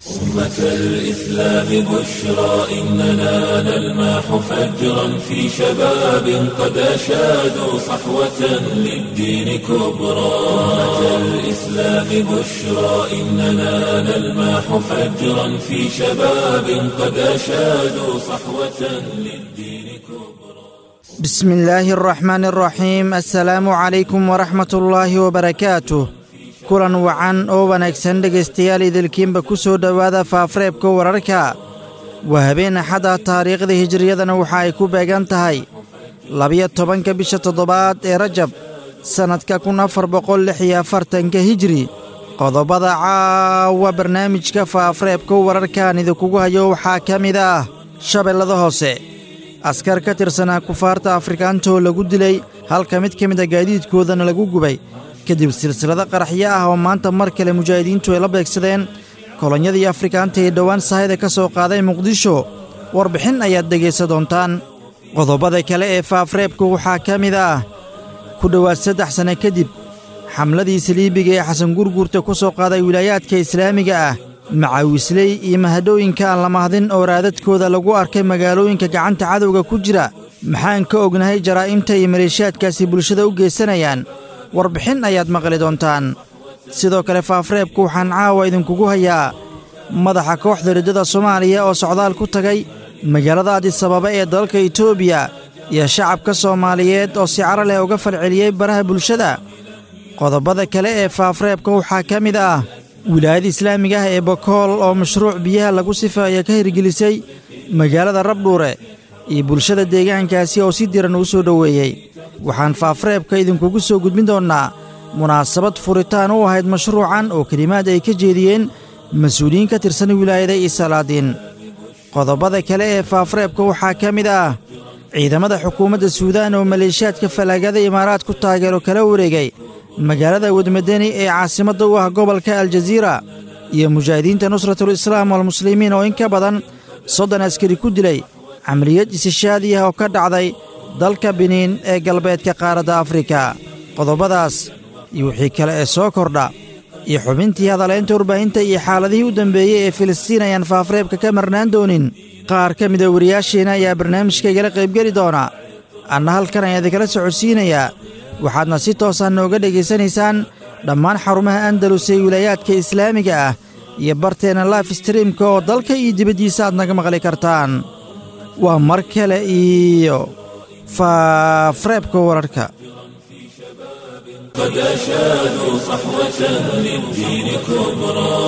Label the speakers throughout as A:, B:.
A: أمة الإسلام بشرى إننا نلمح فجرا في شباب قد أشادوا صحوة للدين كبرى. أمة الإسلام بشرى إننا نلمح فجرا في شباب قد أشادوا صحوة للدين كبرى.
B: بسم الله الرحمن الرحيم. السلام عليكم ورحمة الله وبركاته. kulan wacan oo wanaagsan dhegaystayaal idilkiinba ku soo dhowaada faafareebka wararka. waa habeen axada taariikhda hijriyadana waxa ay ku beegan tahay 12 bisha toddobaad ee Rajab sannadka 1446 hijri. qodobada caawa barnaamijka faafareebka wararkaan idinkugu hayo waxaa ka mid ah Shabeellada Hoose. askar ka tirsanaa kufaarta Afrikaanta oo lagu dilay halka mid ka mid ah gaadiidkoodana lagu gubay kadib silsilada qaraxyo ah oo maanta mar kale mujaahidiintu ay la beegsadeen kolonyadii Afrikaanta ee dhowaan sahayda ka soo qaaday Muqdisho. warbixin ayaad dhegaysan doontaan. qodobada kale ee faafareebku waxaa ka mid ah ku dhowaad 3 sano kadib xamladii saliibiga ee Xasan Gurgurta ku soo qaaday wilaayaadka islaamiga ah, macawisley iyo mahadooyinka aan la mahdin oo raadadkooda lagu arkay magaalooyinka gacanta cadowga ku jira. maxaan ka ognahay jaraa'imta iyo maleeshiyaadkaasi bulshada u geysanayaan? warbixin ayaad maqli doontaan. sidoo kale faafareebku waxaan caawa idinkugu hayaa madaxa kooxda riddada Soomaaliya oo socdaal ku tagay magaalada Addis Ababa ee dalka Itoobiya iyo shacabka Soomaaliyeed oo si cara leh uga falceliyey baraha bulshada. qodobada kale ee faafareebka waxaa ka mid ah wilaayada islaamiga ah ee Bokool oo mashruuc biyaha lagu sifeeyo ka hirgelisay magaalada Rabdhuure iyo bulshada deegaankaasi oo si diran u soo dhoweeyey. waxaan faafareebka idinkugu soo gudbin doonnaa munaasabad furitaan u ahayd mashruucan oo kelimaad ay ka jeediyeen mas-uuliyiin ka tirsan wilaayada iyo salaadiin. qodobada kale ee faafareebka waxaa ka mid ah ciidamada xukuumadda Suudaan oo maleeshiyaadka falaagada imaaraadku taageero kala wareegay magaalada Wadmadani ee caasimadda u ah gobolka Aljaziira iyo mujaahidiinta Nusratul Islaam wal Muslimiin oo in ka badan 30 askari ku dilay camaliyad istishaadi ah oo ka dhacday dalka Benin ee galbeedka qaaradda Afrika. qodobadaas iyo wixii kale ee soo kordha iyo xubintii hadaleynta warbaahinta iyo xaaladihii u dambeeyey ee Filistiin ayaan faafareebka ka marnaan doonin. qaar ka mid ah wariyaasheena ayaa barnaamijka igala qaybgeli doona. anna halkan ayaan idinkala socodsiinayaa. waxaadna si toosan nooga dhegaysanaysaan dhammaan xarumaha Andalus ee wilaayaadka islaamiga ah iyo barteena live streamka oo dalka iyo dibaddiisa aad naga maqli kartaan. waa mar kale iyo faafareebka wararka.
A: قد أشادوا صحوة للدين كبرى.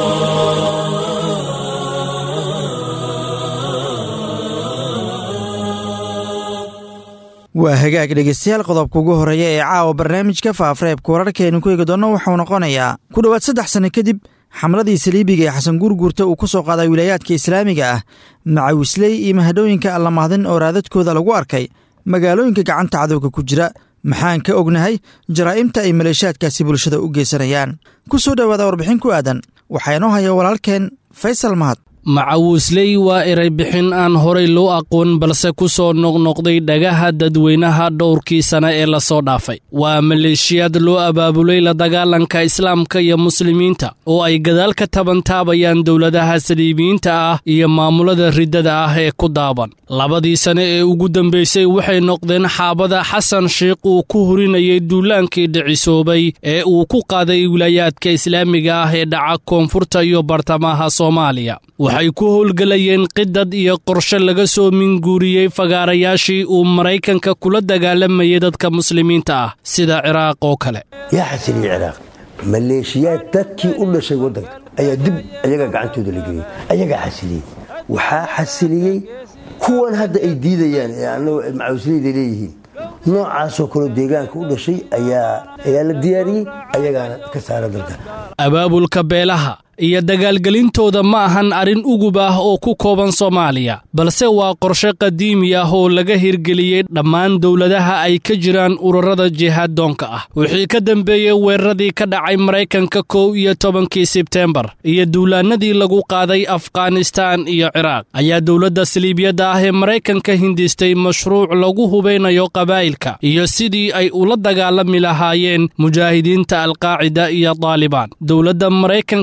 B: waa hagaag dhegaystayaal. qodobka ugu horeeya ee caawa barnaamijka faafareebka wararkeenu ku eegi doonno wuxuu noqonayaa ku dhowaad 3 sano kadib xamladii saliibiga ee Xasan Gurgurta uu ku soo qaaday wilaayaadka islaamiga ah, macawisley iyo mahadooyinka aan la mahdin oo raadadkooda lagu arkay magaalooyinka gacanta cadowga ku jira. maxaan ka ognahay jaraa'imta ay maleeshiyaadkaasi bulshada u geysanayaan? ku soo dhowaada warbixin ku aadan. waxaa inoo haya walaalkeen Faysal Mahad.
C: macawisley waa eray bixin aan horay loo aqoon balse ku soo noqnoqday dhagaha dadweynaha dhowrkii sano ee la soo dhaafay. waa maleeshiyaad loo abaabulay la dagaalanka islaamka iyo muslimiinta oo ay gadaal ka tabantaabayaan dowladaha saliibiyiinta ah iyo maamulada riddada ah ee ku daaban. 2 sano ee ugu dambaysay waxay noqdeen xaabada Xasan Sheikh uu ku hurinayay duulaankii dhicisoobay ee uu ku qaaday wilaayaadka islaamiga ah ee dhaca koonfurta iyo bartamaha Soomaaliya. waxay ku howlgelayeen qidad iyo qorshe laga soo minguuriyey fagaarayaashii uu Maraykanka kula dagaalamayay dadka muslimiinta ah sida Ciraaq oo kale.
D: yaa xasiliyay Ciraaq maleeshiyaad dadkii u dhashay waddanka ayaa dib ayaga gacantooda la geliyey, ayaga xasiliyey. waxaa xasiliyey kuwan hadda ay diidayaan ee annagu macawisleyda leeyihiin noocaasoo kale deegaanka u dhashay ayaa la diyaariyey, ayagaana ka saara dalka.
C: abaabulka beelaha iyo dagaalgelintooda ma ahan arrin ugub ah oo ku kooban Soomaaliya, balse waa qorshe qadiimi ah oo laga hirgeliyey dhammaan dowladaha ay ka jiraan ururada jihaad-doonka ah. wixii ka dambeeyey weeraradii ka dhacay Maraykanka 11 Sebtembar iyo duulaanadii lagu qaaday Afghanistan iyo Ciraaq, ayaa dowladda saliibiyadda ah ee Maraykanka hindistay mashruuc lagu hubeynayo qabaa'ilka iyo sidii ay ula dagaalami lahaayeen mujaahidiinta Al-Qaacida iyo Taliban. dowladda Maraykanka ayaa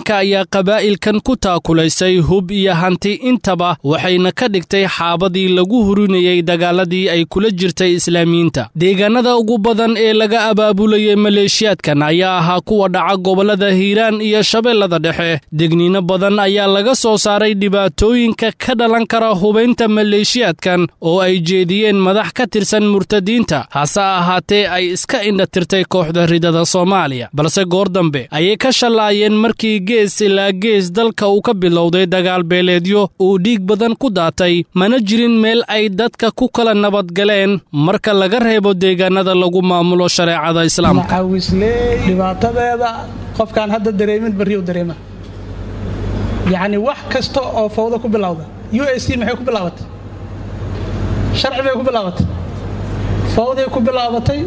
C: qabaa'ilkan ku taakulaysay hub iyo hanti intaba waxayna ka dhigtay xaabadii lagu hurinayay dagaaladii ay kula jirtay islaamiyiinta. deegaanada ugu badan ee laga abaabulayay maleeshiyaadkan ayaa ahaa kuwa dhaca gobollada Hiiraan iyo Shabeellada Dhexe. degniino badan ayaa laga soo saaray dhibaatooyinka ka dhalan kara hubaynta maleeshiyaadkan oo ay jeediyeen madax ka tirsan murtadiinta, hase ahaatee ay iska indhatirtay kooxda ridada Soomaaliya. balse goor dambe ayay ka shalaayeen markii gees ilaa gees dalka uu ka bilowday dagaal beeleedyo uu dhiig badan ku daatay, mana jirin meel ay dadka ku kala nabadgaleen marka laga reebo deegaanada lagu maamulo shareecada islaamka.
E: dhibaatadeeda qofkaan hadda dareemin bari u dareema. yacni wax kasta oo fawdo ku bilowda USC maxay ku bilaabatay? sharci bay ku bilaabatay, fawday ku bilaabatay,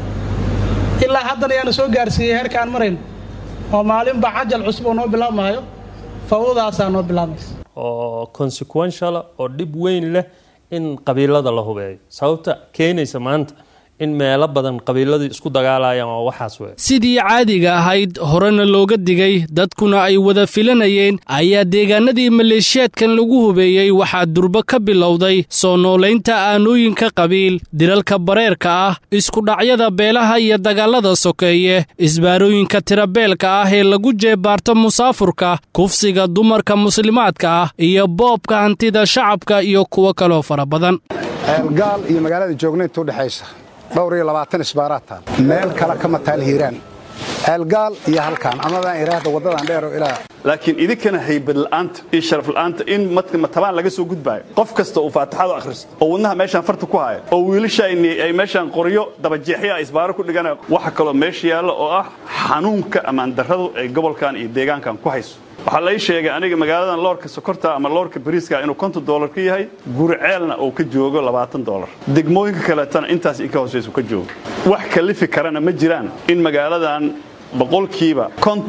E: ilaa haddana ayaana soo gaarsiiyey heerka aan marayno oo maalinba cajal cusub oo noo bilaabmaayo. fawdadaasaa noo bilaabaysa
F: oo consequential oo dhib weyn leh in qabiilada la hubeeyo. sababta keenaysa maanta in meelo badan qabiiladii isku dagaalayaan oo waxaas weey.
C: sidii caadiga ahayd horena looga digay dadkuna ay wada filanayeen ayaa deegaanadii maleeshiyaadkan lagu hubeeyey waxaa durba ka bilowday soo noolaynta aanooyinka qabiil, dilalka bareerka ah, isku dhacyada beelaha iyo dagaalada sokeeye, isbaarooyinka tirabeelka ah ee lagu jeebaarto musaafurka, kufsiga dumarka muslimaadka ah iyo boobka hantida shacabka iyo kuwo kaloo fara badan.
G: gaal iyo magaalada joognaynta u dhaxaysa dhowr iyo 20 isbaaraad taal meel kale kama taal Hiiraan. gaal iyo halkaan amadaan iraahdo wadadan dheer oo ilaa
H: laakiin idinkana haybad la'aanta iyo sharaf la'aanta in matabaan laga soo gudbaayo. qof kasta uu faataxada akhristo oo wadnaha meeshaan farta ku haayo oo wiilashayni ay meeshaan qoriyo dabajeexya isbaaro ku dhigana waxa kale meesha yaalo oo ah xanuunka amaan darradu ay gobolkan iyo deegaankan ku hayso. waxaa la ii sheegay aniga magaaladan loorka sokorta ama loorka bariiska inuu $50 ka yahay, gurceelna uu ka joogo $20. degmooyinka kaleetana intaas in ka hooseyso ka joogo. wax kalifi karana ma jiraan in magaaladan boqolkiiba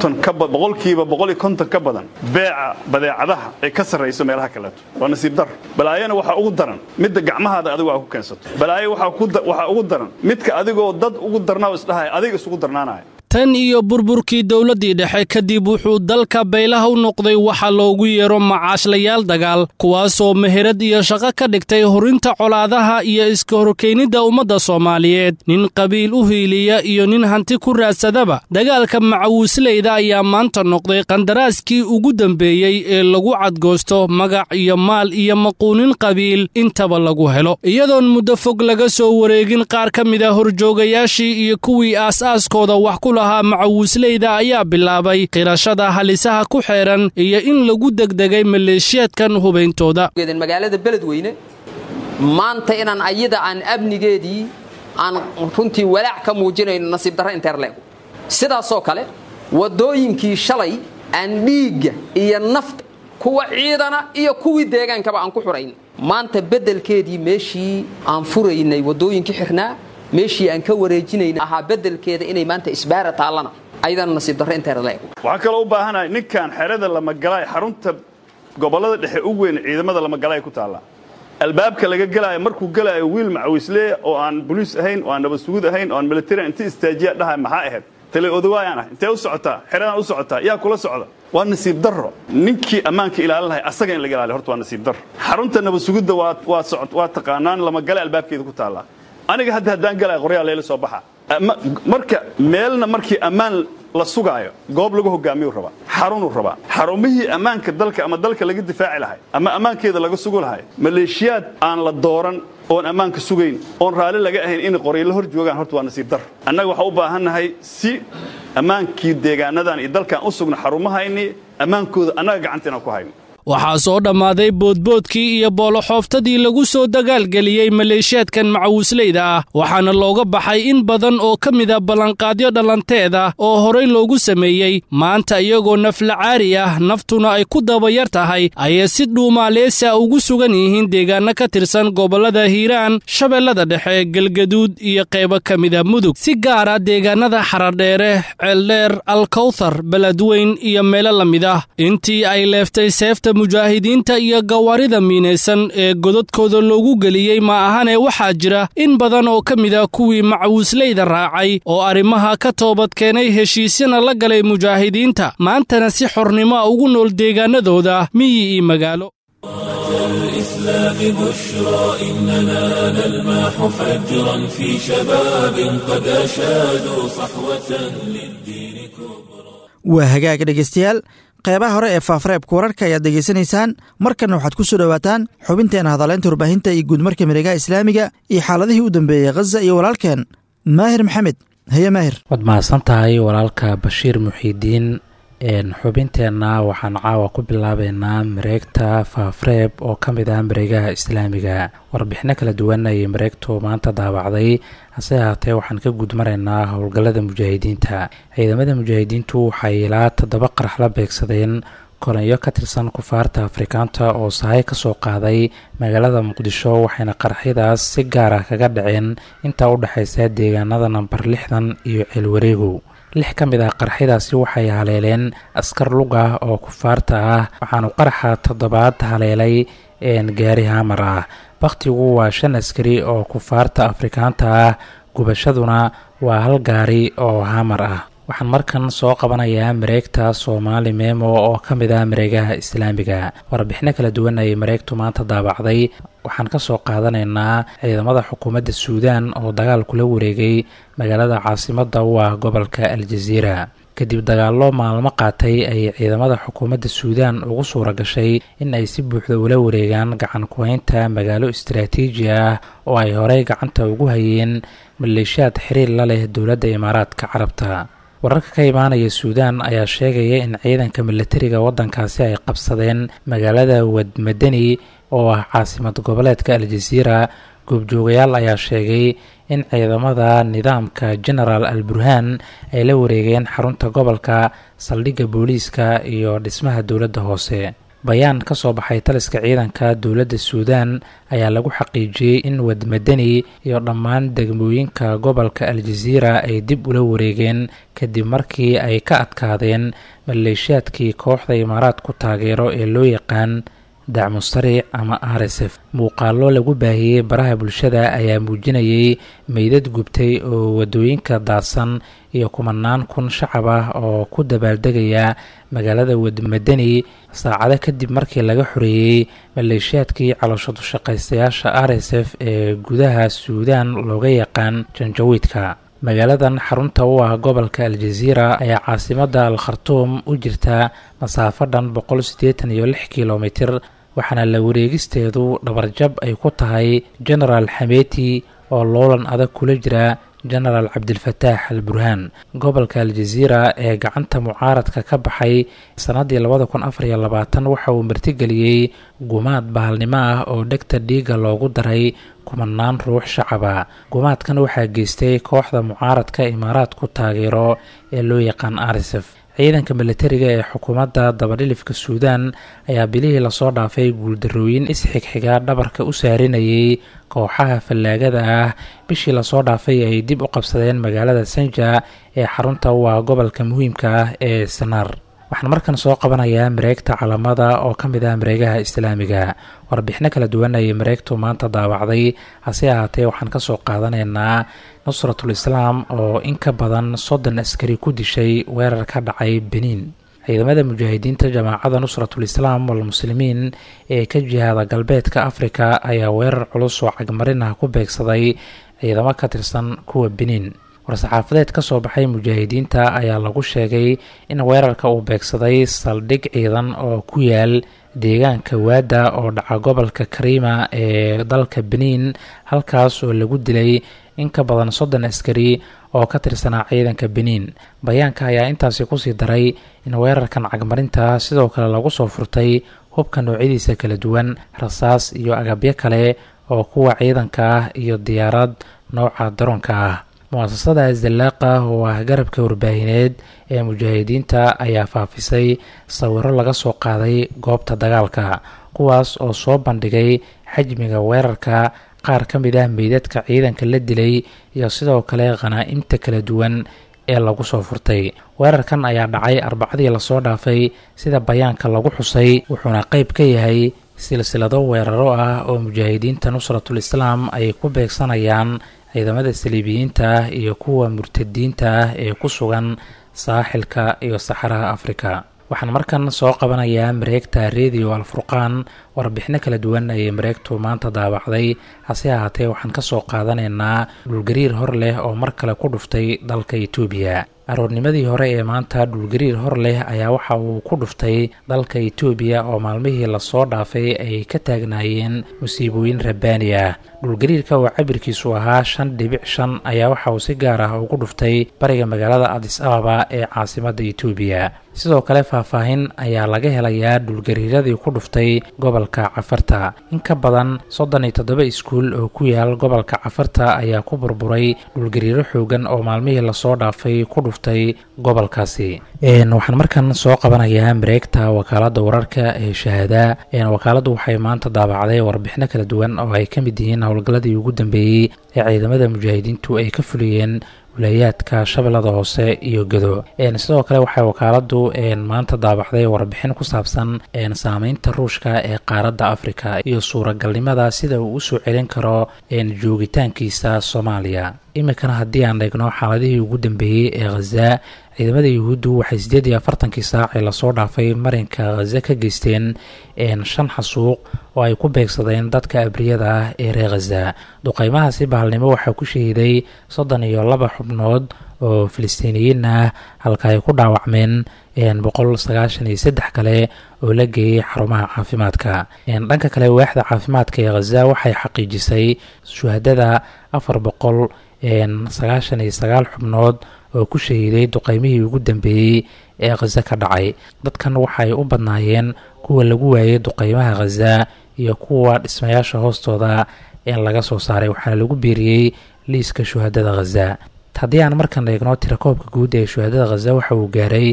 H: 150 ka badan beeca badeecadaha ay ka sarreyso meelaha kaleeto. waa nasiib dar. balaayana waxa ugu daran midda gacmahaada adigu aad ku keensato. balaayo waxa ugu daran midka adigoo dad ugu darnaa isdhahay adiga isugu darnaanaya.
C: tan iyo burburkii dawladdii dhexe kadib wuxuu dalka baylaha u noqday waxa loogu yeero macaashlayaal dagaal, kuwaasoo meherad iyo shaqo ka dhigtay horinta colaadaha iyo iska horkeynidda ummadda Soomaaliyeed. nin qabiil u hiiliya iyo nin hanti ku raadsadaba dagaalka macawisleyda ayaa maanta noqday qandaraaskii ugu dambeeyey ee lagu cadgoosto magac iyo maal iyo maquunin qabiil intaba lagu helo. iyadoon muddo fog laga soo wareegin qaar ka mid ah horjoogayaashii iyo kuwii aas-aaskooda wax ku lahaa macawisleyda ayaa bilaabay qirashada halisaha ku xeeran iyo in lagu degdegay maleeshiyaadkan hubeyntooda.
I: magaalada beledweyne maanta inaan ayada aan amnigeedii aan runtii walaac ka muujinayno nasiib darro interleeg. sidaasoo kale wadooyinkii shalay aan dhiigga iyo nafta kuwa ciidana iyo kuwii deegaankaba aan ku xurayn, maanta bedelkeedii meeshii aan furaynay wadooyinkii xirnaa, meeshii aan ka wareejinayna ahaa bedelkeeda inay maanta isbaara taalana aydan nasiib darro interleeg.
H: waxaa kaloo u baahanahay ninkan xerada lama galay xarunta gobolada dhexe ugu weyn ciidamada lama galay ku taala. albaabka laga galaayo markuu galaayo wiil macawisle oo aan booliis ahayn oo aan nabad sugid ahayn oo aan military inta istaajiya dhahay maxaa ahayd tale odawaayaan ah intee u socotaa xeradan u socotaa yaa kula socda. waa nasiib darro. ninkii ammaanka ilaalin lahay asaga in laga ilaaliyo horta waa nasiib darro. xarunta nabad sugidda waa taqaanaan lama galay albaabkeeda ku taala. aniga haddaan galay qoryaal leela soo baxa marka meelna markii ammaan la sugaayo goob lagu hogaamiyo raba xarunu raba xarumihii ammaanka dalka ama dalka laga difaaci lahay ama ammaankeeda laga sugo lahay maleeshiyaad aan la dooran oon ammaanka sugayn oon raali laga ahayn in qoryaal hor joogaan horta waa nasiib dar. annaga waxa u baahannahay si ammaankii deegaanadan iyo dalkan u sugna xarumahayni ammaankooda annaga gacanteena ku hayno.
C: waxaa soo dhammaaday boodboodkii iyo booloxooftadii lagu soo dagaalgeliyey maleeshiyaadkan macawisleyda ah, waxaana looga baxay in badan oo ka mida ballanqaadyo dhalanteeda oo horay loogu sameeyey. maanta iyagoo naflacaari ah naftuna ay ku dabayar tahay ayay si dhuumaaleysa ugu sugan yihiin deegaano ka tirsan gobollada Hiiraan, Shabeellada Dhexe, Galgaduud iyo qaybo ka mida Mudug. si gaara deegaanada Xaradheere, Ceeldheer, Alkawthar, Beledweyn iyo meelo la mid ah. intii ay leeftay seefta askarta mujaahidiinta iyo gawaarida miinaysan ee godadkooda loogu geliyey ma ahane waxaa jira in badan oo ka mida kuwii macawisleyda raacay oo arrimaha ka toobad keenay heshiisyana la galay mujaahidiinta maantana si xornimo ah ugu nool deegaanadooda miyi iyo magaalo.
A: الإسلام بشرى إننا نلمح فجرا في شباب قد أشادوا صحوة للدين كبرى.
B: waa hagaag dhegaystayaal qeybaha hore ee faafareebka wararka ayaad degeysanaysaan markanna waxaad ku soo dhowaataan xubinteena hadaleynta warbaahinta iyo guudmarka miregaha islaamiga iyo xaaladihii u dambeeyey khaza iyo walaalkeen maahir maxamed. haye maahir.
J: waad mahadsan tahay walaalka bashiir muxiidiin. xubinteenna waxaan caawa ku bilaabeynaa mareegta faafareeb oo ka mid ah mareegaha islaamiga. warbixino kala duwan ayay mareegtu maanta daabacday, hase ahaatee waxaan ka gudmaraynaa howlgallada mujaahidiinta. ciidamada mujaahidiintu waxay ilaa 7 qarax la beegsadeen kolonyo ka tirsan kufaarta afrikaanta oo sahay ka soo qaaday magaalada muqdisho, waxayna qaraxyadaas si gaar ah kaga dhaceen inta u dhexaysa deegaanada nambar 60 iyo ceelwareegow. 6 ka mid ah qaraxyadaasi waxay haleeleen askar lug ah oo kufaarta ah, waxaanu qaraxa 7aad haleelay gaari haamar ah. bakhtigu waa 5 askari oo kufaarta afrikaanta ah, gubashaduna waa 1 gaari oo haamar ah. waxaan markan soo qabanayaa mareegta Soomaali Memo oo ka mid ah mareegaha islaamiga. warbixino kala duwan ayay mareegtu maanta daabacday, waxaan ka soo qaadanaynaa ciidamada xukuumadda Suudaan oo dagaal kula wareegay magaalada caasimadda u ah gobolka Aljazeera. kadib dagaallo maalmo qaatay ay ciidamada xukuumadda Suudaan ugu suura gashay in ay si buuxda ula wareegaan gacan ku haynta magaalo istiraatiiji ah oo ay horey gacanta ugu hayeen maleeshiyaad xiriir la leh dowladda Imaaraadka Carabta. wararka ka imaanaya Suudaan ayaa sheegaya in ciidanka militariga waddankaasi ay qabsadeen magaalada Wadmadani oo ah caasimad goboleedka Aljazeera. goobjoogayaal ayaa sheegay in ciidamada nidaamka General Al-Burhan ay la wareegeen xarunta gobolka, saldhigga booliiska iyo dhismaha dowladda hoose. bayaan ka soo baxay taliska ciidanka dowladda Suudaan ayaa lagu xaqiijiyey in Wadmadani iyo dhammaan degmooyinka gobolka Aljazeera ay dib ula wareegeen kadib markii ay ka adkaadeen maleeshiyaadkii kooxda Imaaraadku taageero ee loo yaqaan dacmo sariic ama RSF. muuqaallo lagu baahiyey baraha bulshada ayaa muujinayay meydad gubtay oo wadooyinka daadsan iyo kumanaan kun shacab ah oo ku dabaaldegaya magaalada Wadmadani saacado kadib markii laga xoreeyey maleeshiyaadkii calooshadu shaqaystayaasha RSF ee gudaha Suudaan looga yaqaan Janjawiidka. magaaladan xarunta u ah gobolka Aljazeera ayaa caasimadda Al-Khartoum u jirta masaafo dhan 186 kilomitir, waxaana la wareegisteedu dhabarjab ay ku tahay General Hameti oo loolan adag kula jira General Cabdilfataax Al-Burhan. gobolka Aljazeera ee gacanta mucaaradka ka baxay sanadii 2024 waxa uu martigeliyey gumaad bahalnimo ah oo dhegta dhiiga loogu daray kumanaan ruux shacaba. gumaadkan waxaa geystay kooxda mucaaradka Imaaraadku taageero ee loo yaqaan RSF. ciidanka militariga ee xukuumadda dabadhilifka Suudaan ayaa bilihii lasoo dhaafay guuldarooyin isxigxiga dhabarka u saarinayay kooxaha fallaagada ah. bishii lasoo dhaafay ay dib u qabsadeen magaalada Sanja ee xarunta u ah gobolka muhiimka ah ee Sanaar. waxaan markan soo qabanayaa mareegta Calamada oo ka mid ah mareegaha islaamiga. warbixino kala duwan ayay mareegtu maanta daawacday, hase ahaatee waxaan ka soo qaadanaynaa Nusratul Islaam oo in ka badan 30 askari ku dishay weerar ka dhacay Benin. ciidamada mujaahidiinta jamaacada Nusratul Islaam wal Muslimiin ee ka jihada galbeedka Afrika ayaa weerar culus oo cagmarin ah ku beegsaday ciidamo ka tirsan kuwa Benin. war-saxaafadeed ka soo baxay mujaahidiinta ayaa lagu sheegay in weerarka uu beegsaday saldhig ciidan oo ku yaal deegaanka Waada oo dhaca gobolka Karima ee dalka Benin, halkaas oo lagu dilay in ka badan 30 askari oo ka tirsanaa ciidanka Benin. bayaanka ayaa intaasi ku sii daray in weerarkan cagmarinta sidoo kale lagu soo furtay hubka noocyadiisa kala duwan, rasaas iyo agabyo kale oo kuwa ciidanka ah iyo diyaarad nooca daroonka ah. mu'asasada Zallaaqa oo ah garabka warbaahineed ee mujaahidiinta ayaa faafisay sawirro laga soo qaaday goobta dagaalka, kuwaas oo soo bandhigay xajmiga weerarka, qaar ka mid ah meydadka ciidanka la dilay iyo sidoo kale qanaa'imta kala duwan ee lagu soo furtay. weerarkan ayaa dhacay arbacadii lasoo dhaafay sida bayaanka lagu xusay, wuxuuna qayb ka yahay silsilado weeraro ah oo mujaahidiinta nusratul islaam ay ku beegsanayaan ciidamada saliibiyiinta ah iyo kuwa murtadiinta ah ee ku sugan saaxilka iyo saxaraha Afrika. waxaan markan soo qabanayaa mareegta Radio Al-Furqaan. warbixino kala duwan ayay mareegtu maanta daabacday, hase ahaatee waxaan ka soo qaadanaynaa dhulgariir hor leh oo mar kale ku dhuftay dalka Itoobiya. aroornimadii hore ee maanta dhulgariir hor leh ayaa waxa uu ku dhuftay dalka Itoobiya oo maalmihii lasoo dhaafay ay ka taagnaayeen musiibooyin rabbaani ah. dhulgariirka oo cabirkiisu ahaa 5.5 ayaa waxa uu si gaar ah ugu dhuftay bariga magaalada Addis Ababa ee caasimadda Itoobiya. sidoo kale faahfaahin ayaa laga helayaa dhulgariiradii ku dhuftay gobolka Cafarta. in ka badan 37 iskuul oo ku yaal gobolka Cafarta ayaa ku burburay dhulgariiro xoogan oo maalmihii lasoo dhaafay ku dhuftay gobolkaasi. waxaan markan soo qabanayaa mareegta wakaaladda wararka ee Shahaada. wakaaladdu waxay maanta daabacday warbixino kala duwan oo ay ka mid yihiin howlgalladii ugu dambeeyey ee ciidamada mujaahidiintu ay ka fuliyeen wilayaadka Shabeellada Hoose iyo Gedo. sidoo kale waxay wakaaladdu maanta daabacday warbixin ku saabsan saameynta Ruushka ee qaaradda Afrika iyo suuragalnimada sida uu u soo celin karo joogitaankiisa Soomaaliya. iminkana haddii aan eegno xaaladihii ugu dambeeyey ee Gaza, ciidamada Yuhuuddu waxay 48 saac ee lasoo dhaafay marinka Gaza ka geysteen 5 xasuuq oo ay ku beegsadeen dadka abriyada ah ee reer Gaza. duqeymahaasi bahalnimo waxaa ku shahiiday 32 xubnood oo Filistiiniyiin ah, halka ay ku dhaawacmeen 193 kale oo la geeyay xarumaha caafimaadka. dhanka kale waaxda caafimaadka ee Gaza waxay xaqiijisay shuhadada 499 xubnood oo ku shahiiday duqeymihii ugu dambeeyey ee Gaza ka dhacay. dadkan waxay u badnaayeen kuwa lagu waayay duqeymaha Gaza iyo kuwa dhismayaasha hoostooda laga soo saaray, waxaana lagu biiriyey liiska shuhadada Gaza. haddii aan markan eegno tirakoobka guud ee shuhadada Gaza waxa uu gaaray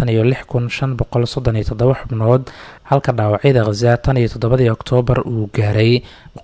J: 46537 xubnood, halka dhaawacyada Gaza tan iyo 7 Oktoobar uu gaaray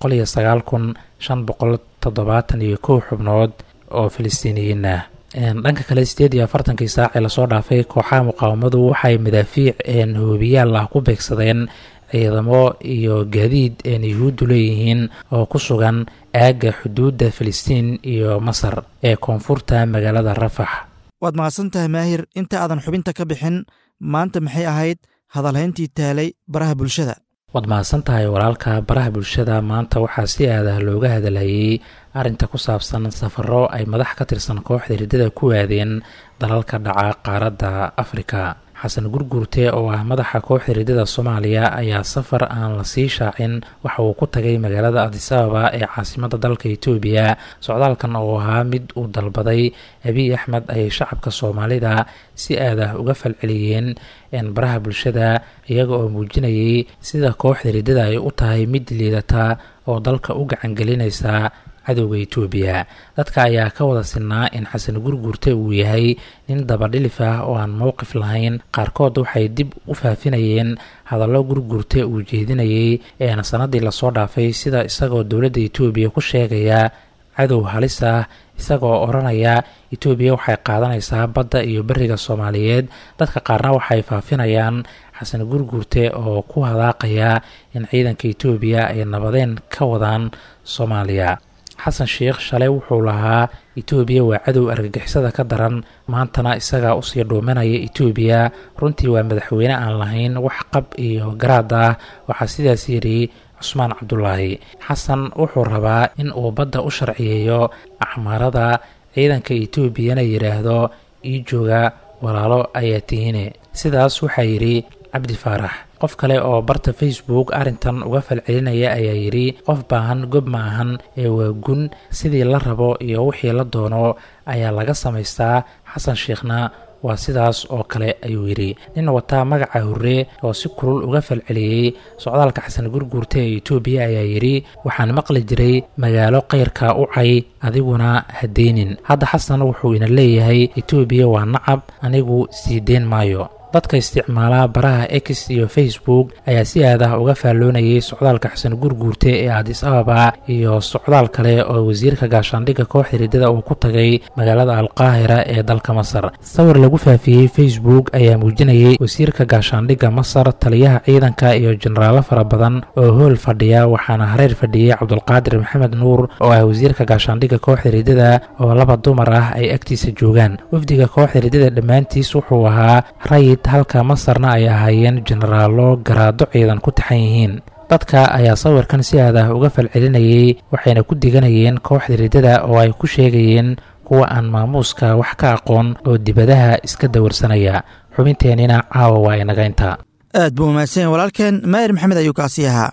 J: 109571 xubnood oo Filistiiniyiin ah. dhanka kale 48 saac ee lasoo dhaafay kooxaha muqaawamadu waxay madaafiic hoobiyaal ah ku beegsadeen ciidamo iyo gaadiid Yuhuuddu leeyihiin oo ku sugan aagga xuduudda Filistiin iyo Masar ee koonfurta magaalada Rafax.
B: waad mahadsantahay Maahir. inta aadan xubinta ka bixin, maanta maxay ahayd hadalhayntii taalay baraha bulshada?
J: waad mahadsantahay walaalka. baraha bulshada maanta waxaa si aad ah looga hadalhayay arrinta ku saabsan safaro ay madax ka tirsan kooxda riddada ku aadeen dalalka dhaca qaaradda Afrika. xasan gurgurte oo ah madaxa kooxda riddada Soomaaliya ayaa safar aan la sii shaacin waxa uu ku tagay magaalada Addis Ababa ee caasimadda dalka Itoobiya. socdaalkan oo ahaa mid uu dalbaday Abiy Ahmed ay shacabka Soomaalida si aad ah uga falceliyeen baraha bulshada, iyaga oo muujinayay sida kooxda riddada ay u tahay mid liidata oo dalka u gacan gelinaysa cadowga Itoobiya. dadka ayaa ka wada sinaa in xasan gurgurte uu yahay nin dabadhilif ah oo aan mowqif lahayn. qaarkood waxay dib u faafinayeen hadallo gurgurte uu jeedinayay sanadii lasoo dhaafay, sida isagoo dowladda Itoobiya ku sheegaya cadow halis ah, isagoo oranaya Itoobiya waxay qaadanaysaa badda iyo bariga Soomaaliyeed. dadka qaarna waxay faafinayaan xasan gurgurte oo ku hadaaqaya in ciidanka Itoobiya ay nabadeen ka wadaan Soomaaliya. xasan sheekh shalay wuxuu lahaa Itoobiya waa cadow argagixisada ka daran, maantana isagaa usii dhuumanaya Itoobiya. runtii waa madaxweyne aan lahayn wax qab iyo garaad ah. waxaa sidaas yidhi Cusmaan Cabdulaahi. xasan wuxuu rabaa in uu badda u sharciyeeyo axmaarada, ciidanka Itoobiyana yidhaahdo ii jooga walaalo ayaa tihiine. sidaas waxaa yidhi Cabdi Faarax. qof kale oo barta Facebook arrintan uga falcelinaya ayaa yidhi qof baahan gob ma ahan ee waa gun, sidii la rabo iyo wixii la doono ayaa laga samaystaa. xasan sheekhna waa sidaas oo kale ayuu yidhi. nin wataa magaca Hurre oo si kulul uga falceliyey socdaalka xasan gurgurte ee Itoobiya ayaa yidhi waxaan maqli jiray magaalo qayrka u cay adiguna hadeynin. hadda xasan wuxuu ina leeyahay Itoobiya waa nacab, anigu sii deen maayo. dadka isticmaala baraha X iyo Facebook ayaa si aad ah uga faalloonayay socdaalka xasan gurguurte ee Addis Ababa iyo socdaal kale oo wasiirka gaashaandhigga kooxda riddada uu ku tagay magaalada Al-Qaahira ee dalka Masar. sawir lagu faafiyay Facebook ayaa muujinayay wasiirka gaashaandhigga Masar, taliyaha ciidanka iyo jeneraalo fara badan oo hool fadhiya, waxaana hareer fadhiyay Cabdulqaadir Maxamed Nuur oo ah wasiirka gaashaandhigga kooxda riddada oo laba dumar ah ay agtiisa joogaan. wafdiga kooxda riddada dhammaantiis wuxuu ahaa rayid, halka Masarna ay ahaayeen jeneraalo garaado ciidan ku taxan yihiin. dadka ayaa sawirkan si aad ah uga falcelinayay, waxayna ku diganayeen kooxda riddada oo ay ku sheegayeen kuwa aan maamuuska wax ka aqoon oo dibadaha iska dawarsanaya. xubinteenina caawa waa inaga intaa.
B: aad buu mahadsan walaalkeen maahir maxamed ayuu kaasi ahaa.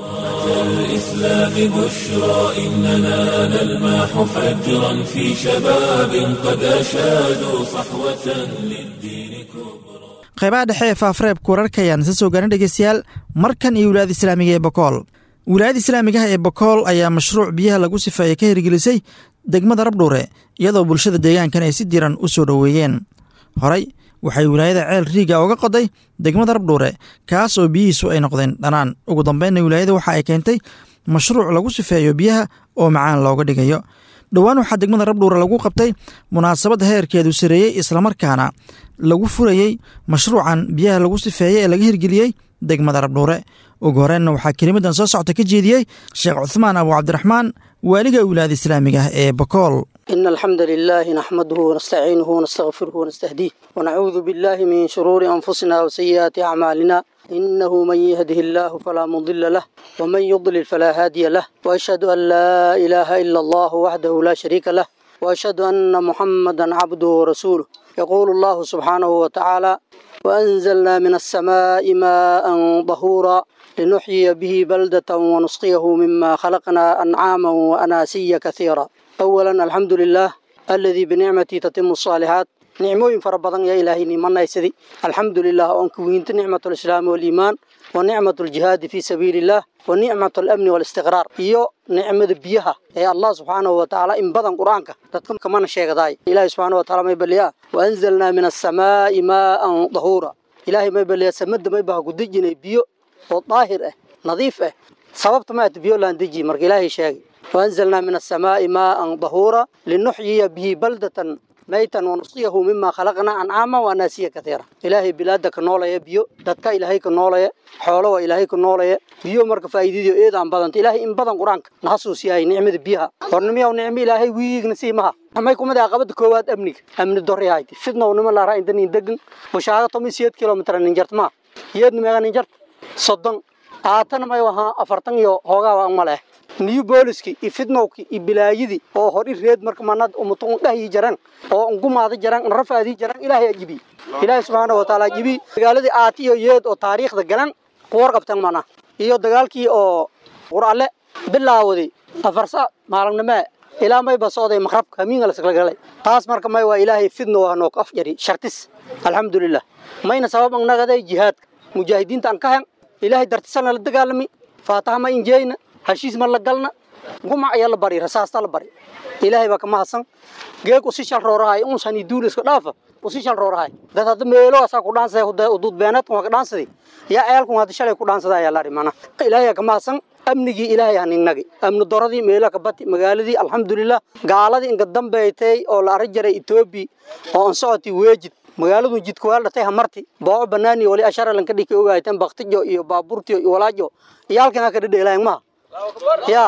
A: الإسلام بشرى إننا نلمح فجرا في شباب قد أشادوا صحوة للدين كبرى.
B: qaybaha dhexe ee faafreebka wararka ayaan isa soo gaarin dhegeystayaal. markan iyo wilaayada islaamiga ee Bokool. wilaayada islaamiga ee Bokool ayaa mashruuc biyaha lagu sifeeyay ka hirgelisay degmada Rabdhuure, iyadoo bulshada deegaankan ay si diiran u soo dhoweeyeen. horay waxay wilaayada ceel riiga uga qoday degmada Rabdhuure, kaas oo biyihiisu ay noqdeen dhanaan. ugu dambeynna wilaayada waxa ay keentay mashruuc lagu sifeeyo biyaha oo macaan looga dhigayo. dhowaan waxaa degmada Rabdhuure lagu qabtay munaasabad heerkeedu sareeyey, islamarkaana lagu furayey mashruucan biyaha lagu sifeeyey ee laga hirgeliyey degmada Rabdhuure. ugu horeenna waxaa kelimadan soo socota ka jeediyey Sheekh Cuthmaan Abu Cabdiraxmaan, waaliga wilaayada islaamiga ee Bokool.
K: إن الحمد لله نحمده ونستعينه ونستغفره ونستهديه ونعوذ بالله من شرور أنفسنا وسيئات أعمالنا إنه من يهده الله فلا مضل له ومن يضلل فلا هادي له وأشهد أن لا إله إلا الله وحده لا شريك له وأشهد أن محمدا عبده ورسوله. يقول الله سبحانه وتعالى وأنزلنا من السماء ماء طهورا لنحيي به بلدة ونسقيه مما خلقنا أنعاما وأناسيا كثيرا. أولا الحمد لله الذي بنعمتي تتم الصالحات. نعموين فربضان يا إلهي نيمانا يسدي. الحمد لله وأنكوينت نعمة الإسلام والإيمان ونعمة الجهاد في سبيل الله ونعمة الأمن والاستقرار. يو نعمة بيها يا الله سبحانه وتعالى إن بدن قرآنك تتكم كمان الشيء داي. إلهي سبحانه وتعالى ما يبليا وأنزلنا من السماء ماء طهورا. إلهي ما يبليا سمد ما يبها قدجنا بيو وطاهر نظيف سببت ما تبيو لاندجي مرك إلهي شيء. وأنزلنا من السماء ماء طهورا لنحيي به بلدة ميتا ونسقيه مما خلقنا أنعاما وأناسيا كثيرا. إلهي بلادك نولا بيو دتك إلهي كنولا حوله إلهي كنولا بيو مرك فايديو إيد عن بدن إلهي إن بدن قرانك نحسوس يا نعمة بيها ورنمي أو نعمة إلهي ويج نسيمها. أما يكون مدى عقبة كواد أمن الدوري هايتي فدنا ونما الله رأي دني دقن وشاهد طمي 7 كيلومتر ننجرت ما يد نمي ننجرت صدق آتنا ما يوها أفرتن يو هوغا وأمله niyu booliski ifidnowki ibilaayidi oo hori reed marka manad umutun dhahi jaran oo ngumaada jaran rafaadi jaran ilaahay ajibi ilaahay subhanahu wa ta'ala ajibi dagaaladii aatiyo yeed oo taariikhda galan qoor qabtan mana iyo dagaalkii oo quraale bilaawday afarsa maalinimo ilaa may basooday maqrabka miinga la sakla galay taas marka may waa ilaahay fidnow ah nook afjari shartis alxamdulillah mayna sabab an nagaday jihaad mujaahidiinta an ka han ilaahay dartisana la dagaalami faataha ma injeeyna heshiis mar la galna gumac ayaa la bari rasaasta la bari ilaahay baa kama hasan geeg u si shal roorahay un sani duuliska dhaafa u si shal roorahay dad hadda meelo asaa ku dhaansay udud beenaad ku dhaansaday yaa ceelku hadda shalay ku dhaansada ayaa la rimana ilaahay kama hasan amnigi ilaahay haninagi amni doradii meelo ka bati magaaladii alxamdulillah gaaladii inga dambeeytay oo la arjaray Ethiopia oo aan socoti weejid magaaladu jidku waa dhatay hamarti baa banaani wali ashara lan ka dhikay ogaaytan baqtijo iyo baaburtiyo iyo walaajo iyalkana ka dhidheelaan ma يا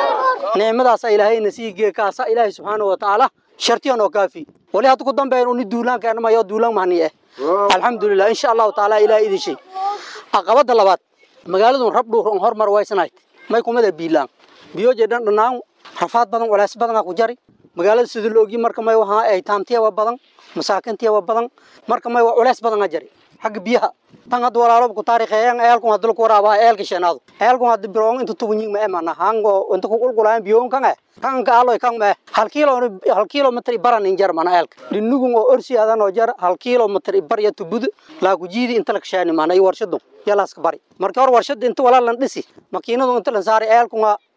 K: نعمداس إلهي نسيجي كاسا إلهي سبحانه وتعالى شرطيان وكافي ولي هاتو قدام بينوني دولان كأنما ما يدولان معنيه الحمد لله إن شاء الله تعالى إلهي إذي شيء أقبض اللبات مقالدون ربدو هور مروايسنايت ما يكون ماذا بيلان بيو جدان رناو حفاظ بدن ولا سبدن أكو جاري مقالد سيدلوغي مركا ما يوها ايتامتيا وبدن مساكنتيا وبدن مركا ما يوها ولا سبدن أجاري حق بيها تانغ دوالارو بكو تاريخيان ايالكو هادلو كورابا ايالكي شنادو ايالكو هاد بيرون انتو توبنيك ما امانا هانغو انتو كوكول كولاين بيون كان كان كالوي كان ما هل كيلومتر بران انجر مانا ايالك لنوغو ارسي هذا نوجر هل كيلومتر بر يتبود لاكو جيدي انتلك شاني مانا يورشدو يلاس كباري مركور ورشد انتو ولا لندسي ماكينادو انتو لنساري ايالكو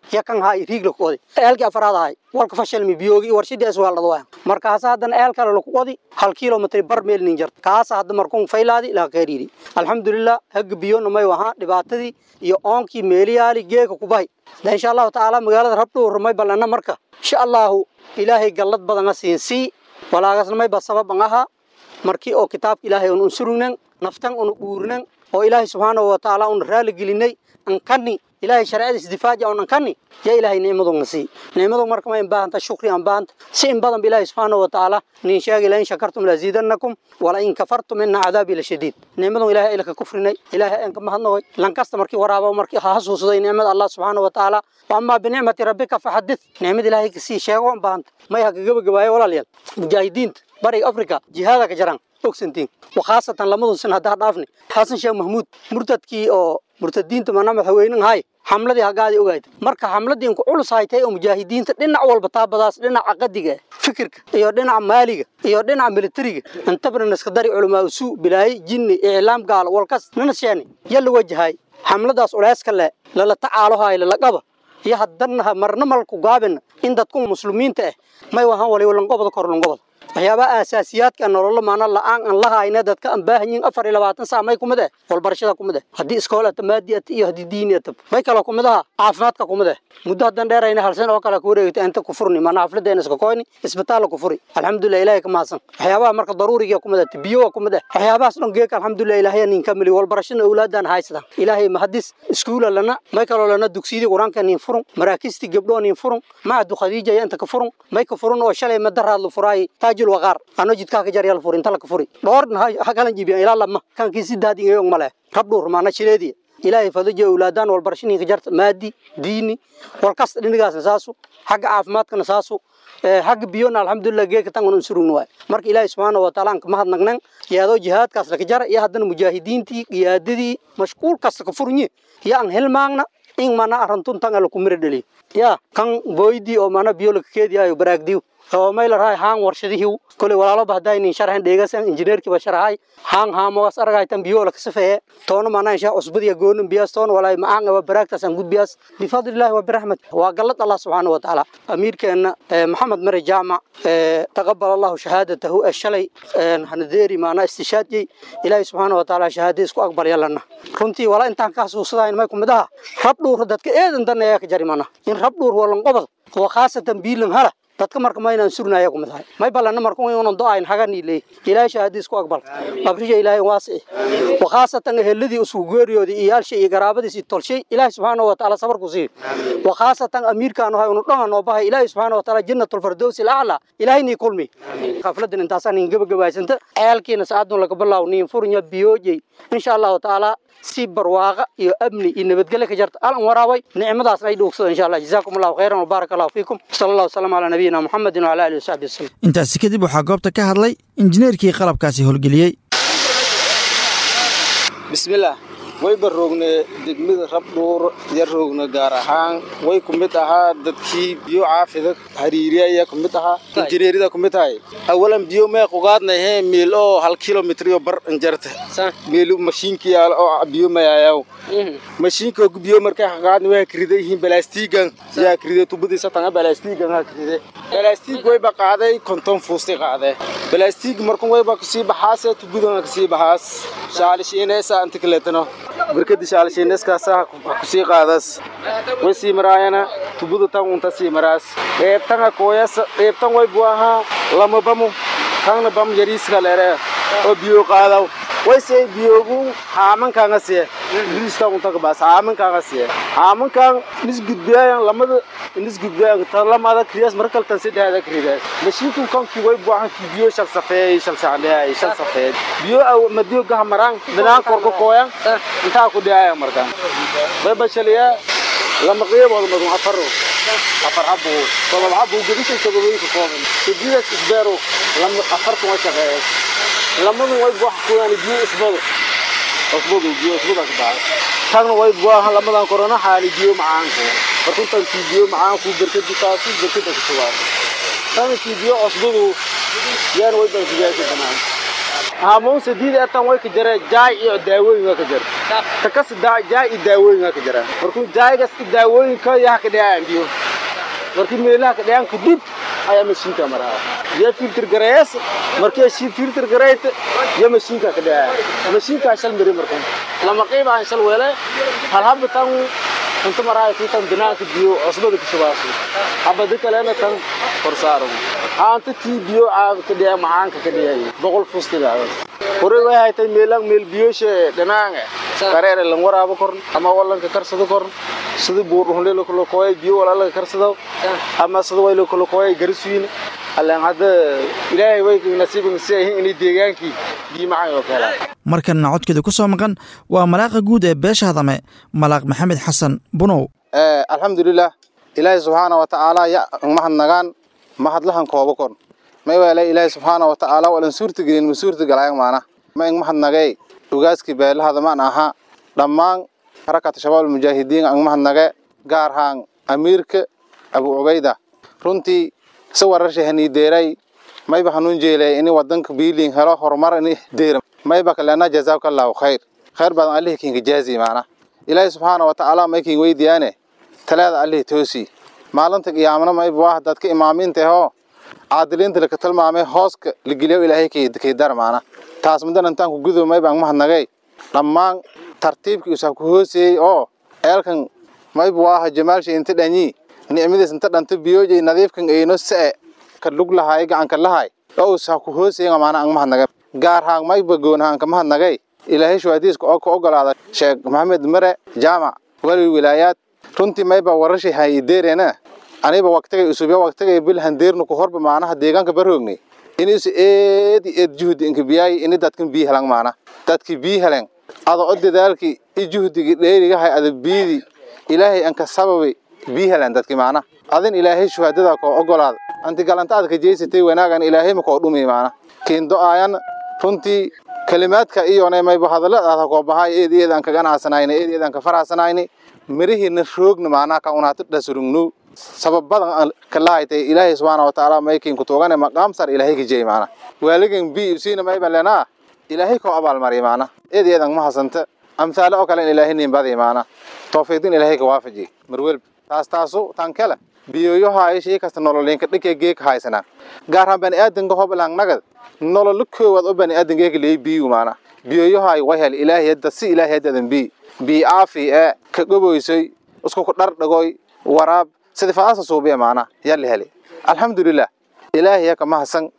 K: ya kan hay riigla ku wadi eelki afraad hay walka fashilmi biyoogi warshidaas waa ladoo markaas hadan eelka la ku wadi 1 kilomitir bar meel nin jirta kaas hadda markuu faylaadi la qeyriri alxamdulillah hag biyo namay waha dhibaatadii iyo oonkii meeliyaali geeka ku bay insha Allah taala magaalada rabto rumay balana marka insha Allah ilaahay galad badan siinsi walaagasna may ba sabab aha markii oo kitaab ilaahay uu surugnan naftan uu guurnan oo ilaahay subhanahu wa ta'ala uu raali gelinay an kanni ilaahay sharcidiisa difaaca oo kanni ya ilaahay niimadu nasi niimadu marka ma baahanta shukri aan baahanta si in badan ilaahay subhanahu wa ta'ala nin sheegay la in shakartum la ziidannakum wala in kafartum inna adaabi la shadiid niimadu ilaahay ilka kufrinay ilaahay aan ka mahadnaqay lan kasta markii waraabo markii xasuusaday niimada Allah subhanahu wa ta'ala amma bi ni'mati rabbika fahaddith niimada ilaahay si sheego aan baahanta ma yaha gabagabaay walaalyaal mujaahidiin bari Afrika jihaadka jaran ogsantiin waxaasatan lamadun san hadaa dhaafni xasan sheekh mahmuud murtadkii oo murtadiinta manama haweenin hay xamladii hagaadi ogayd marka xamladii ku culus haytay oo mujaahidiinta dhinac walba taabadaas dhinaca qadiga fikirka iyo dhinaca maaliga iyo dhinaca militariga inta badan iska dari culamaa usuu bilaay jinni islaam gaal walkas nana sheeni yalla wajahay xamladaas ulaas kale la tacaalo hay la qaba iyo haddana marna malku gaabin in dadku muslimiinta may wahan wali walan qobada korlan qobada waxyaabaha asaasiyaadka nolol maana la'aan aan la hayna dadka aan baahanyin 24 saamay kumada walbarashada kumada hadii iskoolada maadiyada iyo hadii diiniyada may kala kumada caafimaadka kumada muddo hadan dheerayna hal sano oo kala ku wareegtay inta ku furni mana xafladeena iska kooni isbitaal ku furi alxamdulillah ilaahay ka maasan waxyaabaha marka daruuriga kumada biyo kumada waxyaabahaas dhan geek alxamdulillah ilaahay nin kamili walbarashada awlaadan haysada ilaahay mahadis iskuula lana may kala lana dugsiga quraanka nin furun maraakisti gabdho nin furun maadu khadiija inta ka furun may ka furun oo shalay madaraad lu furay وغار أنا جيت كاك جاري الفورين تلاك فوري دورنا هكذا نجيبين إلى لما كان كيسي دادي يوم ماله ربنا رمانا شلادي إلهي فضج أولادان والبرشيني خجرت مادي ديني والقصد لنجاس نساسو حق عافمات كنساسو حق بيونا الحمد لله جيك تانغون نسرون واي مرك إلهي سبحانه وتعالى مهد نغنن يا ذو جهاد كاس لكجار يا هدن مجاهدين تي يا ددي مشكور كاس كفورني يا أن هلماننا إن منا أرنتون تانغلو كميردلي يا كان بويدي أو منا بيولك كيدي يا براك ديو oo meel raay haan warshadihii kale walaalo bahdayn sharxan dheegasan injineerkii ba sharxay haan haamaas aragaytan biyo la kasafee toona maana insha usbadiya goonun biyastoon walay ma aan baraagtaas aan gudbiyas bi fadlillahi wa birahmat wa galad Allah subhanahu wa ta'ala amirkeena maxamed mari jaamac taqabbal Allah shahadatahu ashalay hanadeeri maana istishaadii ilaahi subhanahu wa ta'ala shahaadiis ku aqbal yalana runtii wala intaan ka xasuusadayn ma kumidaha rab dhuur dadka eedan danaya ka jarimana in rab dhuur walan qobad oo khaasatan biilan hala dadka marka ma inaan surnaaya kuma tahay may balana marka inaan dooayn hagani leey ilaahay shahaadiis ku aqbal abriya ilaahay waasi wa khaasatan eheladii usoo geeriyoodii iyaalshay iyo garaabadiisi tolshay ilaahay subhanahu wa ta'ala sabar ku sii wa khaasatan amirkaan oo uu dhan noo bahay ilaahay subhanahu wa ta'ala jannatul firdaws al-a'la ilaahay ni kulmi khafladan intaasan in gabagabaysanta ayalkiina saadun laga bilaaw niin furnya biyoojay insha Allah ta'ala si barwaaqa iyo amni iyo nabadgelyo ka jirta aan waraaway nicmadaas ay dhuuqsado insha Allah jazaakumullahu khayran wa barakallahu fiikum sallallahu alayhi wa ala nabiyina muhammadin wa ala alihi wa sahbihi sallam
B: intaas kadib waxa goobta ka hadlay injineerkii qalabkaasi howlgeliyay
L: bismillah way baroogna degmada rabdhuur yar roogna gaar ahaan way ku mid ahaa dadkii biyo caafimad hariiriya ku mid ahaa injineerida ku mid tahay awalan biyo ma qogaadnay meel oo 1 kilomitir iyo bar injarta meel mashiinki yaal oo biyo ma yaayo mashiinka biyo markay qaqaadna way kiriday balaastigan yaa kiriday tubadiisa tan balaastigan ha kiriday balaastig way baqaaday konton fuusti qaaday balaastig markuu way ba ku sii baxaasay tubudan ka sii baxaas shaalishiinaysa inta kaleetano بركدي شال شيء الناس كاسا كسي قادس وسي مراينا تبودو تام أنت سي مراس إبتنا كويس إبتنا ويبواها لما بمو كان بام جريس كالره أو بيو قادو وسي بيوغو هامن كان سي جريس تام أنت كباس هامن كان سي هامن كان نس جديا لما نس جديا ترى ما هذا كرياس مركل تنسيد هذا كرياس مشيتو كان كي ويبواها كي بيو شال سفيد شال شعلها شال سفيد بيو أو مديو كهمران بنان كوركو كويا انت اكو دايا مركان ببشليا لما قيب والله ما افروا افرحبو طلب حبو قديش يسوي في كومن تجيك اسبروا لما افرت ما شغال لما نوي بوحكو يعني بيو اسبروا بيو اسبروا بعد كان وي بوها لما دان كورونا حالي بيو معانكو فكنت في بيو معانكو بركدي تاسو بركدي كسوار كان في بيو اسبروا يعني وي بيو بنان هامون سديد أتان ويك جرى جاي يداوي ويك جرى تكس جاي يداوي ويك جرى مركون جاي بس يداوي كيا كده عنديو مركون ميلا كده عن كديب أيا ماشين كاميرا يا فلتر جرايس مركون شيء فلتر جرايت يا ماشين كده ماشين كاشل مري مركون لما قيم عن شل ولا هالهم بتاعه أنت مرة في تام دناك بيو أصبح بكشواسي أبدا كلامنا تام فرسارهم أنت تي بيو كده معاك كده بقول فستلا كوري هاي تام ميل بيوش دناك كارير اللي أبو كورن أما والله كرسدو كورن سدي بورهم ليه لو كوي بيو ولا لا كرسدو أما سدوا لو كوي جرسوين اللي هذا إلهي ويك نصيب نسيه إني ديجانكي دي معي وكلا
B: markana codkeeda ku soo maqan waa malaaqa guud ee beesha hadame malaaq maxamed xasan bunow
L: alxamdulilah ilaahay subxaana wa tacaala ya mahadnagaan mahadlahan kooba kon may weelay ilaahay subxaana wa tacaala walan suurtagelin ma suurtagalayan maana ma ing mahadnagay ugaaskii beelahadamaan ahaa dhammaan xarakata shabaab mujaahidiin ang mahadnage gaar ahaan amiirka abu cubayda runtii si wararshahanii deeray mayba hanuun jeelay ini wadanka biiliin helo horumar ini deera mayba kalena jazaaka allahu khayr badan allahi kinga jaazi maana ilaahay subxaana wa tacaala maykin weydiyaane talaada allahi toosi maalinta qiyaamana mayba waa dadka imaamiinta ahoo caadiliinta laka tilmaamay hooska ligiliyo ilaahay kay dar maana taas mudan intaan ku gudo mayba ang mahadnagay dhammaan tartiibkii usaa ku hooseeyey oo eelkan mayba waa jamaalshi inta dhanyi nicmadiis inta dhanta biyoojay nadiifkan ayno see ka lug lahaay gacanka lahaay oo usaa ku hooseeyey maana ang mahadnagay gaar ahaan mayba goonahaan ka mahadnagay ilaahay shuhadiiska oo ka ogolaada sheekh maxamed mare jaamac wali wilaayaad runtii mayba warashii hay deereena aniba waqtigay bil handeernu ku horba maanaha deegaanka baroognay inuu eed juhdi inka biyay in dadkan biyo helan maana dadkii biyo helan adoo dadaalkii juhdiga dheeriga hay adabiidi ilaahay anka sababay biyo helan dadkii maana adin ilaahay shuhadada ko ogolaada anti galanta aad ka jeesatay wanaagan ilaahay ma ko dhumay maana kiindo ayan runtii kalimaadka iyo mayba hadalada ko bahay eedeedan ka ganacsanayna eedeedan ka faraasanaynay mirihina roogna maana ka unaad dhasurugnu sababadan kalaaytay ilaahay subhanahu wa ta'ala maykin ku toogane maqaam sar ilaahay ka jeey maana waaligan bi usina mayba lana ilaahay ko abaal mari maana eedeedan ma hasanta amsaalo oo kale ilaahay nin baday maana tawfiiqin ilaahay ka waafaji marwal taasu tan kala biyo hay shay kasta nololeenka dhikay geek haysana gaar ahaan bani aadanka hoblaan nagad nolol koowad oo bani aadanka leey biyo maana biyo hay wahel ilaahay hadda si ilaahay dadan bi aafi ka goboysay isku ku dhar dhagoy waraab sida faasa soobiya maana yalla heli alxamdulillah ilaahay ka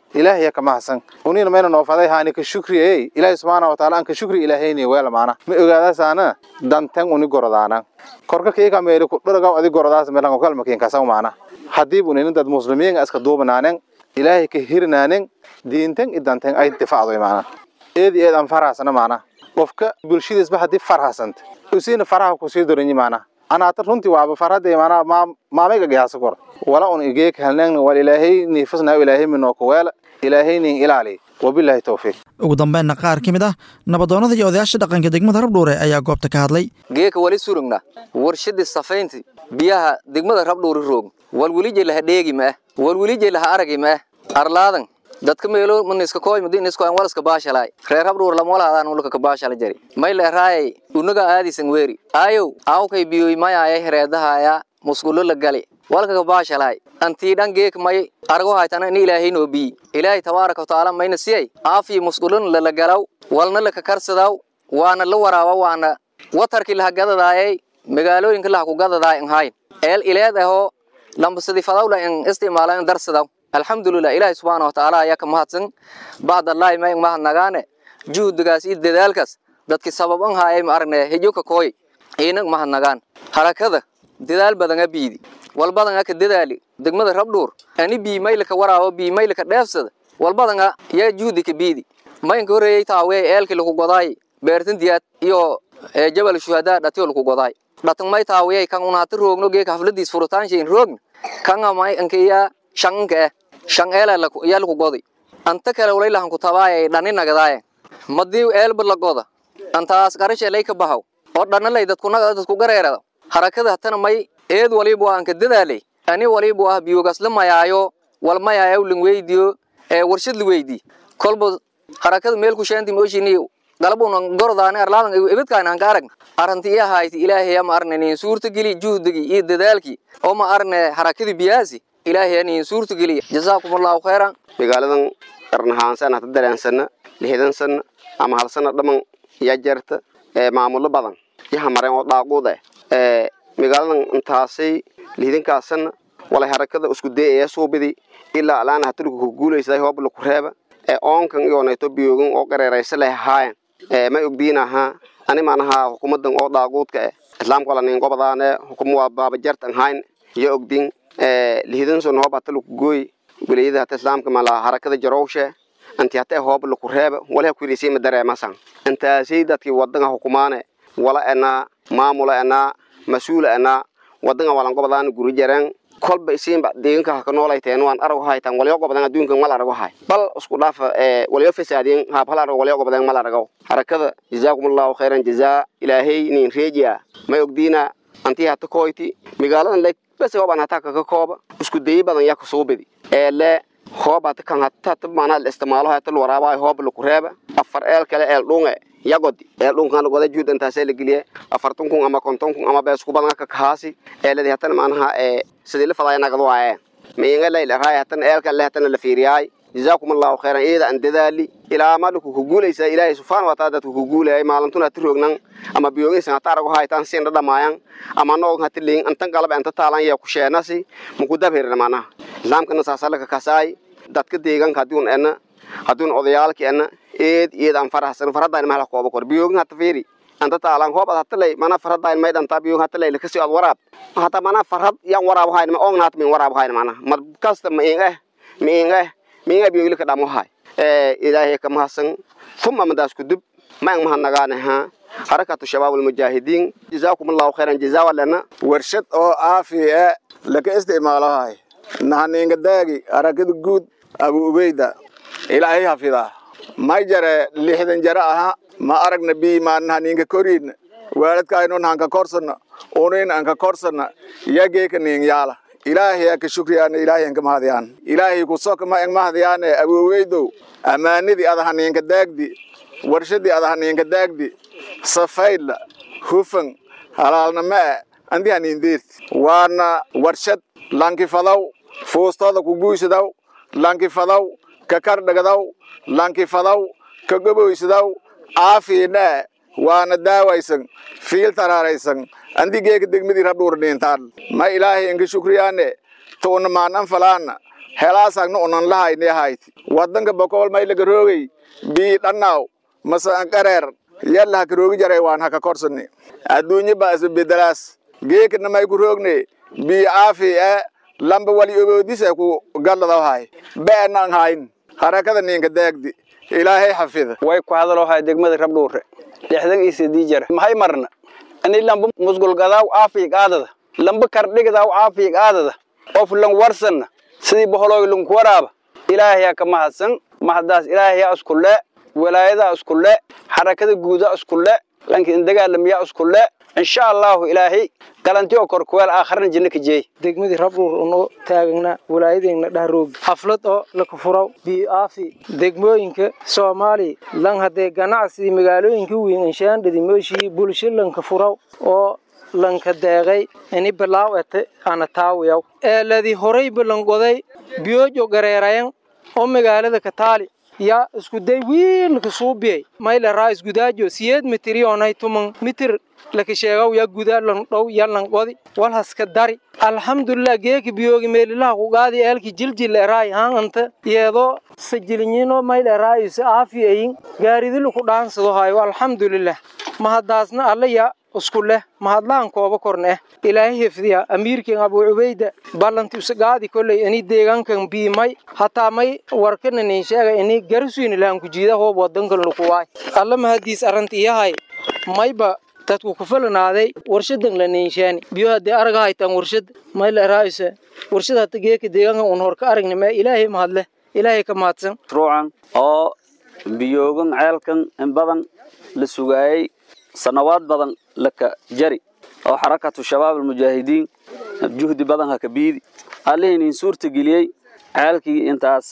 L: mahsan unina meena noo faday haani ka shukriye ilaahay subhanahu wa ta'ala an ka shukri ilaahayni weel maana ma ogaadaasana dantan uni gordaana korka keega meelo ku dharaga adi gordaas meelan oo kalma keen ka saw maana hadii bunin dad muslimiin iska duubnaanen ilaahay ka hirnaanen diintan idantan ay difaacdo maana eed aan faraasana maana qofka bulshadiisba hadii farhaasanta usina faraha ku sii doranyi maana ana runtii waaba farade maana maamay gayaasa kor wala un igeek halnaan wal ilaahay nifasna ilaahay minoo ku weel ilaahay nin ilaali wabillahi tawfiiq
B: ugu dambeyn qaar kamid ah nabadoonada iyo odayaasha dhaqanka degmada Rabdhuure ayaa goobta ka hadlay
I: geeka wali surugna warshada safaynti biyaha degmada Rabdhuure roog wal wali la dheegi ma wal wali la aragi ma arlaadan dadka meelo man iska kooy madin iska aan walaska baashalay reer Rabdhuure lama walaadaan ulka ka baashala jari may la raay unaga aadisan weeri ayo awkay biyo maya ay hereedahaaya musqulo la gali walka ka baashalay antii dhan geek may argo haytana in ilaahay noo bi ilaahay tabaaraka wa taala mayna siyay aafi musqulun la galaw walna la ka karsadaw waana la waraawa waana watarki la gadadaayay magaalooyinka la ku gadadaay in hayn ilaadaho lambasadi fadawla in isticmaalaan darsadaw alxamdulillah ilaahay subhanahu wa ta'ala ayaa ka mahadsan baad allah ma mahadnagaane juhdigaas iyo dadaalkaas dadkii sababan haayay ma aragnay hijuka kooy inag mahadnagaan harakada dadaal badan abiidi wal badan ka dadaali degmada Rabdhuure ani bi maylka waraawo bi maylka dheefsada wal badan yaa juhdi ka biidi maynka horeeyay taaway eelkii lagu goday beertan diyaad iyo jabal shuhada dhatiyo lagu goday dhatan may taaway kan unaata roogno geeka hafladiis furitaan sheen roogn kan amay ankiya shan eela yaa lagu goday anta kale walaalahan ku tabaayay dhaninagadaay madii eelba la goda antaas qarashay lay ka bahaw oo dhanalay dadku gareerada harakada hatana may eed waliba aan ka dadaalay ani waliba biyogas la mayaayo wal mayaayo lin weydiyo warshad la weydii kolba harakada meel ku sheenti mooshini galabuna gordaana arlaadan ibadkaan aan ka arag arantiya hayti ilaahay ma arnani suurta gali juhdigi iyo dadaalki oo ma arne harakada biyaasi ilaahay ani suurta gali jazaakumullahu khairan
M: magaaladan qarnahaansan hada dareensan lihidan san ama hal sana dhaman ya jarta maamulo badan yaha mareen oo daaqooda magaaladan intaasay lihidankaasan wala harakada isku day ee soo bidi ilaa alaan hatulku ku guuleysay hoob la ku reeba oonkan iyo neeto biyoogan oo qareeraysa leh haayeen ma ogdiinaha ani maanaha hukuumadan oo daaqoodka islaamka wala nin gobadaane hukuumada baaba jartan hayn iyo ogdin lihidan soo hoob hatulku gooy wilayada islaamka mala harakada jarowshe anti hata hoob la ku reeba wala ku riisay ma dareemasan intaasay dadkii wadanka hukuumaane wala ana maamula ana mas'uula ana wadanka wala gobadaan guri jareen kolba isiinba deeganka ka noolayteen waan arag haytan waliyo gobadan adduunka mal arag hay bal isku dhaaf waliyo fasaadin ha bal arag waliyo gobadan mal arag harakada jazaakumullahu khairan jazaa ilaahay nin reejiya ma ogdiina anti hata koyti magaaladan leek bas waan hata ka kooba isku day badan yaa ku soo bidi le hoobaad kan hata maana la isticmaalo hata waraabay hoob la ku reeba afar kale dhunga yagodi dhunkan lagu wada juud intaas la galiye 40 kun ama 50 kun ama bees ku badan ka kaasi leedahay hata maanaha sidii la fadayna qado waaye meeyga la ilaahay hata kale hata la fiiriyay jazaakumullahu khairan iyada an dadaali ilaa maadku ku guuleysa ilaahay subhanahu wa ta'ala ku guuleeyay maalintuna tirognan ama biyoogiisa hata arago haytan siin dhamaayaan ama noog hata liin antan qalab anta taalan yaa ku sheenasi muku dabheerna maana islaamkana saasalka kasaay dadka deegaanka haduun odayaalkeena aan faraxsan faradaan ma la koobo kor biyoogin hata fiiri anta taalan hoob hata lay mana faradaan may dhanta biyoog hata lay kasi ad waraab hata mana farad yan waraab hayna ma oognaat min waraab hayna mana mar kasta ma inga biyoog ka dhamo hay ilaahay ka mahadsan thumma madaas ku dib ma ang mahadnagaanaha harakatu shabaabul mujaahidiin jazaakumullahu khairan jazaa lana
L: warshad oo aafiya laga isticmaalahay nahaninga daagi harakada guud abu ubayda ilaahay hafida ma jare 60 jara aha ma aragna bi ma nahaninga korin waalidka aynu nahanka korsana ooneen anka korsana yagee ka nin yaala ilaahay ka shukriyaan ilaahay ka mahadiyaan ilaahay ku soo kama ang mahadiyaan abu ubaydo amaanidi adahaninga daagdi warshadi adahaninga daagdi safayla hufan halaalna ma andi hanin deert waana warshad lanki fadaw foostada ku guuysadaw lanki fadaw ka kar dhagadaw lanki fadaw ka gaboysadaw aafina waana daawaysan fiil tararaysan andi geek degmadi rabdur dhintaan ma ilaahay inga shukriyaane toona maanan falaana helaasagna onan lahayne hayti wadanka boqol may laga roogay bi dhannaaw masa an qareer yalla ka roogi jaray waan haka korsani adduunye ba isbedelaas geekna may ku roogne bi aafi lamba wali oboodisa ku galada hay beenan hayn harakada ninka daagdi ilaahay xafida
N: way ku hadalo hay degmada rabdhuure 60 jeer maxay marna ani lamba musgul gadaaw aafi qaadada lamba kardhigadaw aafi qaadada of lan warsan sidii boholooy lan ku waraaba ilaahay ka mahadsan mahadaas ilaahay iskulle walaayada iskulle harakada guuda iskulle lankiin dagaalamiya iskulle insha Allah ilaahay galantiyo korkuwal aakhiran jinna ka jeey
O: degmadi rabruur oo taagna walaayadeenna dharoog xaflad oo la ku furo bi aafi degmooyinka Soomaali lan hadee ganacsi magaalooyinka weyn inshaan dhadimooshi bulshada ka furo oo lanka deeqay ani bilaawate ana taawiyow ladii horay balan goday biyojo gareerayn oo magaalada ka taali ya isku day wiil ka suubiyay mayla raas gudaajo 7 mitir iyo 9 mitir laka sheegaw ya gudaa lan dhow ya lan qodi wal haska dari alxamdulillah geeki biyoogi meelaha ku qaadi eelki jiljil raay haan anta iyado sajiliniino mayla raayis aafiyeyn gaaridilu ku dhaansado hayo alxamdulillah mahadaasna alla ya isku leh mahadlaan kooba korne ilaahay hifdiya amiirkeen abu ubayda ballanti usagaadi kulay ani deegaankan biimay hataa may warkana nin sheegay ani garsuin laan ku jiida hoob wadankan ku waay alla mahadiis aranti yahay mayba dadku ku falanaaday warshadan la ninshaani biyo hadii araga haytan warshad mayla raayisa warshada tageeka deegaanka un hor ka aragnimo ilaahay mahadle ilaahay ka mahadsan
N: ruucan oo biyoogan ceelkan in badan la sugaayay sanawaad badan laka jari oo harakatu shabaab mujaahidiin juhdi badan ka biidi alleen suurta geliyay ceelkii intaasna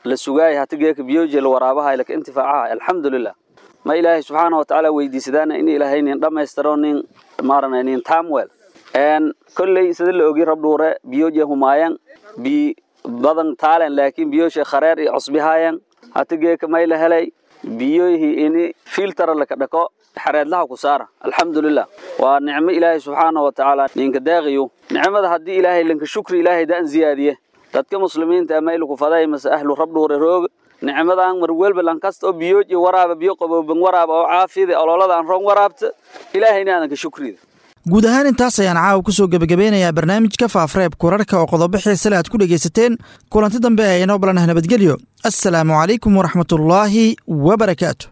P: la sugaay hatigeeka biyoje la waraabaha ilaa intifaacaha alxamdulillah ma ilaahay subxaanahu wa tacaala weydiisadaana in ilaahay nin dhammaystiro nin maarana nin tamwell kolley sida la ogi rab dhuure biyoje humaayan bi badan taalan laakiin biyoshe khareer iyo cusbihaayan hatigeeka may la helay biyoyihii ini filter laka dhako xareedlaha ku saara alxamdulillah waa nicmo ilaahay subxaanahu wa tacaala ninka daaqiyo nicmada haddii ilaahay linka shukri ilaahay daan ziyaadiye dadka muslimiinta ama ilku faday mas ahlu rab dhuure roog nicmadan mar walba lankasta oo biyoji waraaba biyo qabooban waraaba oo caafiyada ololada aan roon waraabta ilaahayna aan ka shukriyo
B: guud ahaan intaas ayaan caawa ku soo gabagabeynayaa barnaamijka faafareebka wararka oo qodobo xiise aad ku dhegaysateen kulanti dambe ee inoo balanah nabadgelyo assalaamu calaykum waraxmatullaahi wabarakaatu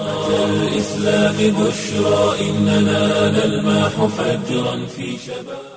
A: الإسلام بشرى إننا نلمح فجرا في شباب